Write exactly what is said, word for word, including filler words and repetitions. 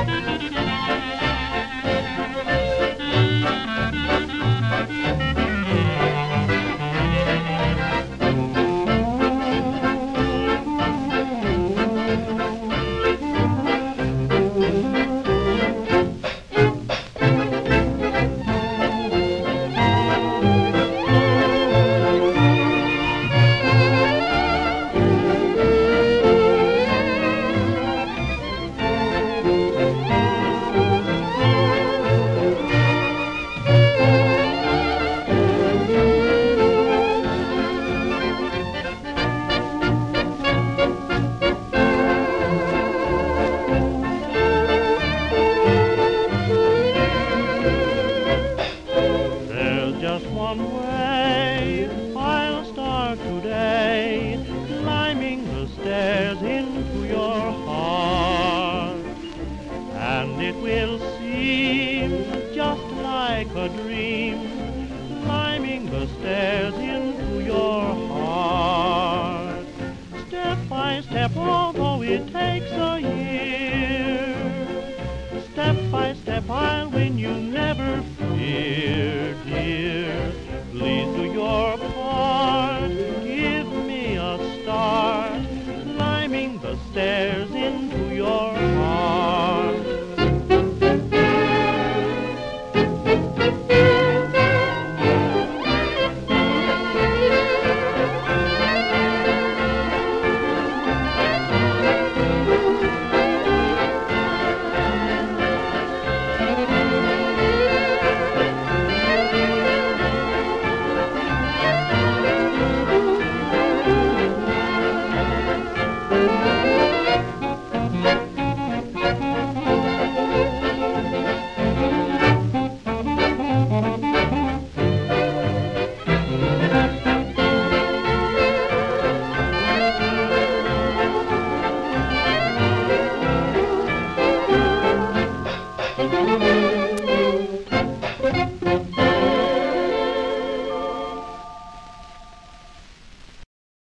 Just one way I'll start today, climbing the stairs into your heart, and it will seem just like a dream, climbing the stairs into your heart. Step by step, although it takes a year,